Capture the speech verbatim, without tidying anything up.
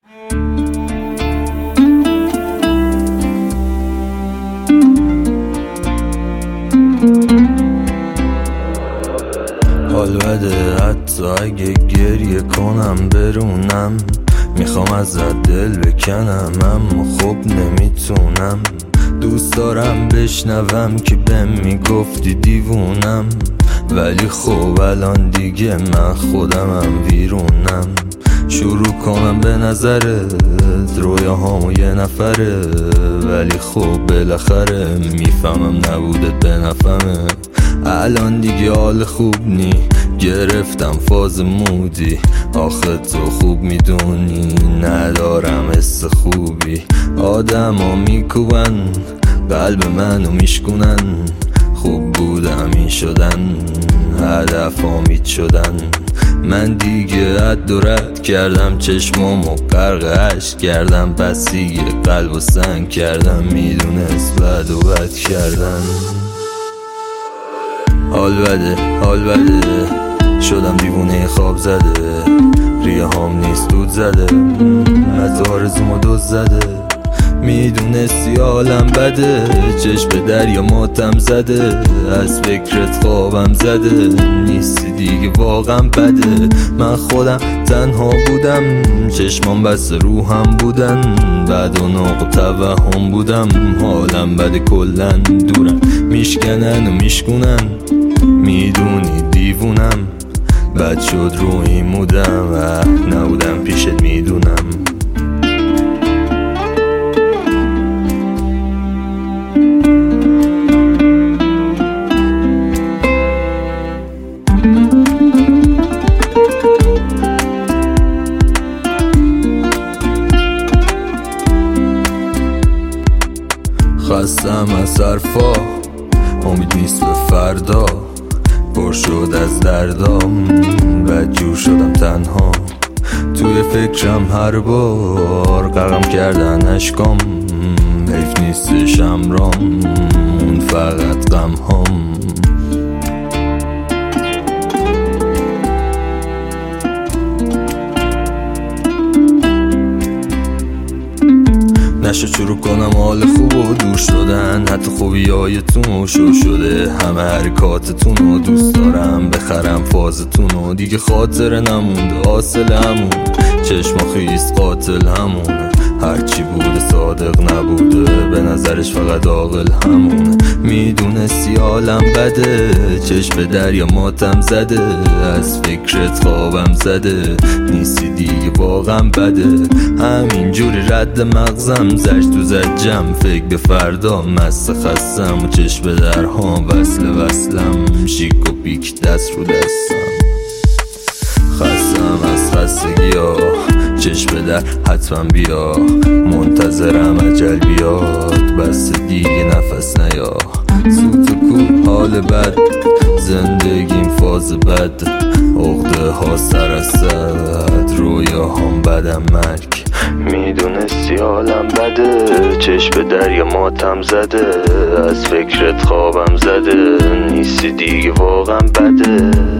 حال بده حتی اگه گریه کنم برونم، میخوام ازت دل بکنم اما خب نمیتونم. دوست دارم بشنوم که بهم میگفتی دیوونم، ولی خب الان دیگه من خودمم ویرونم. شروع کنم به نظرت رویاهامو یه نفره، ولی خب بالاخره میفهمم نبودت به نفهمه. الان دیگه حال خوب نی، گرفتم فاز مودی، آخه تو خوب میدونی ندارم حس خوبی. آدم ها میکوبن قلب منو میشکنن، خوب بودم این شدن هدف آمید شدن. من دیگه حد و رد کردم، چشمامو غرق اشک کردم، پس دیگه قلب و سنگ کردم، میدونست بد و بد کردن. حال بده حال بده شدم دیوونه خواب زده، ریه هام نیست دود زده، از آرزومو دوز زده. میدونستی حالم بده، چشم به دریا ماتم زده، از فکرت خوابم زده، نیستی دیگه واقعا بده. من خودم تنها بودم، چشمام بس روحم بودن، بعد و ناق و توهم بودم. حالم بده کلن دورم، میشکنن و میشکنن، میدونی دیوونم. بد شد روی مودم و نبودم پیشت میدونم. خستم از حرفا، امید نیست به فردا، پر شد از دردام، بدجور شدم تنها. توی فکرم هر بار غرقم کردن اشکام، حیف نیستش امرام، اون فقط غم هام. نشد شروع کنم حال خوب و دور شدن، حتی خوبی هایتون شو شده، همه حرکاتتون رو دوست دارم، بخرم فازتون رو، دیگه خاطر نمونده حاصل همون، چشما خیست قاتل همونه، هرچی بوده صادق نبوده، به نظرش فقط عاقل همونه. میدونستی حالم بده، چشم به دریا ماتم زده، از فکرت خوابم زده، نیستی دیگه واقعا بده. همینجوری رد مغزم زشت تو زجم، فکر به فردا مست خستم، و چشم به درها وصل وصلم، شیک و پیک دست رو دستم. خستم از خستگی ها، چشم به در حتما بیا، منتظرم اجل بیاد، بس دیگه نفس نیا. سوت و کو حال بد، زندگیم فاز بد، عقده ها سر از صد، رویا هم بدم مرگ. میدونستی حالم بده، چشم به دریا ماتم زده، از فکرت خوابم زده، نیستی دیگه واقعا بده.